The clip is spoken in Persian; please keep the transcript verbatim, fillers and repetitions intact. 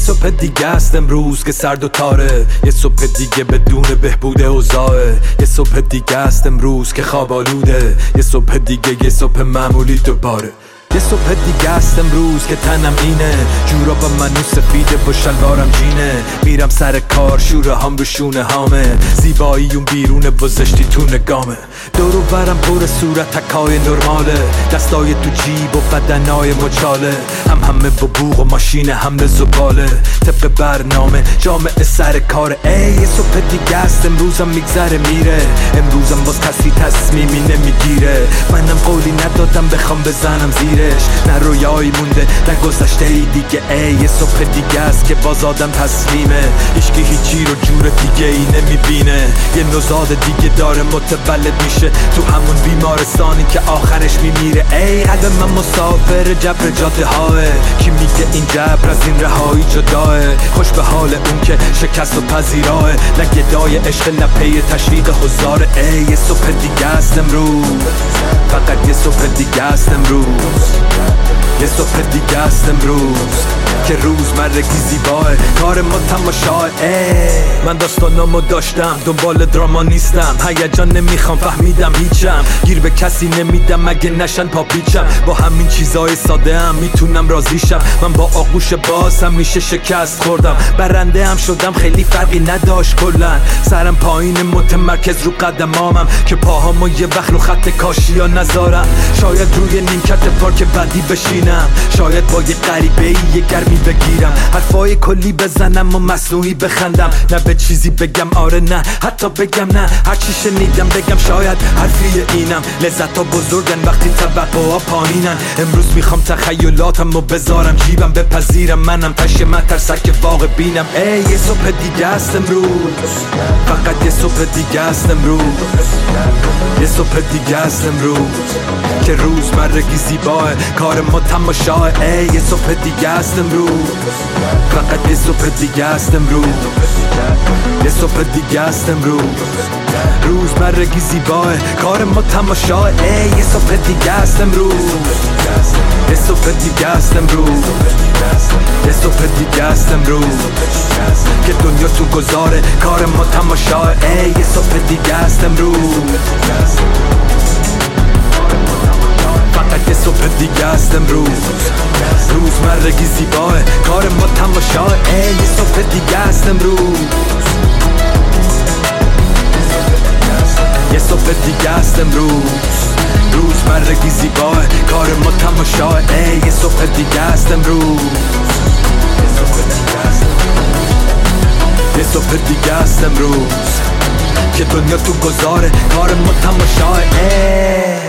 صبح دیگه است امروز که سرد و تاره، یه صبح دیگه بدون بهبود اوضاعه، یه صبح دیگه است امروز که خواب آلوده، یه صبح دیگه، یه صبح معمولی دوباره. یه صبح دیگه است امروز که تنم اینه، جورا با منو سفیده و شلوارم جینه، میرم سر کار شوره هم رو شونه هامه، زیبایی اون بیرونه و زشتی تو نگامه، دورو برم پر صورت تکای نرماله، دستای تو جیب و بدنای مچاله، هم همه با بوغ و ماشین حمل زباله، طبق برنامه جامعه سر کاره. ای یه صبح دیگه است امروزم میگذره میره، امروزم باز کسی تصمیمی نمیگیره، منم قولی ندادم بخوام بزنم زیره، نه رویایی مونده نه گذشته ای دیگه. ای یه صبح دیگه است که باز آدم تسلیمه، هیچکی هیچی رو جور دیگه ای نمیبینه، یه نوزاد دیگه داره متولد میشه تو همون بیمارستانی که آخرش میمیره. ای قلب من مسافر جبر جاده های، کی میگه این جبر از این رهایی جداه، خوش به حال اون که شکست و پذیراه، نه گدای عشق نه پی تشویق هزاره. ای یه صبح دیگه است امروز، فقط یه صبح دیگه است امروز، یه صبح دیگه است امروز که روزمرگی زیباه، کار ما تماشاه. من داستانامو داشتم دنبال دراما نیستم، هیجان نمیخوام فهمیدم هیچم، گیر به کسی نمیدم مگه نشن پاپیچم، با همین چیزای ساده هم میتونم راضیشم، من با آغوش باز هم میشه شکست خوردم، برنده هم شدم خیلی فرقی نداشت کلن، سرم پایین متمرکز رو قدمامم که پاهامو یه وقت رو خط کاشیا نذارم، شاید روی نیمکت پارک بعدی بشینم، شاید با یه غریبه ای یه گرمی بگیرم، حرفای کلی بزنم و مصنوعی بخندم، نه به چیزی بگم آره نه حتی بگم نه، هر چی شنیدم بگم شاید حرفی اینم، لذت ها بزرگن وقتی توقع ها پایینن، امروز میخوام تخیلاتم رو بذارم جیبم، بپذیرم منم تشه من ترسک واقع بینم. ای یه صبح دیگه است امروز، فقط یه صبح دیگه است امروز، یه صبح دیگه است امروز که روزمرگی زیباه، کار ما تماشاه. ای یه صبح دیگه است امروز، فقط یه صبح دیگه است امروز، یه صبح دیگه است امروز، روزمرگی زیباه، کار ما تماشاه. ای یه صبح دیگه است امروز، یه صبح دیگه است امروز، یه صبح دیگه است امروز که دنیا تو گذاره، کار ما تماشاه. ای یه صبح دیگه است امروز، فقط یه صبح دیگه است امروز، روزمرگی زیباه، کار ما تماشاه. ای یه صبح دیگه است امروز، یه صبح دیگه است امروز، روزمرگی زیباه، کار ما تماشاه. ای یه صبح دیگه است امروز، یه صبح دیگه است امروز که دنیا تو گذاره، کار ما تماشاه.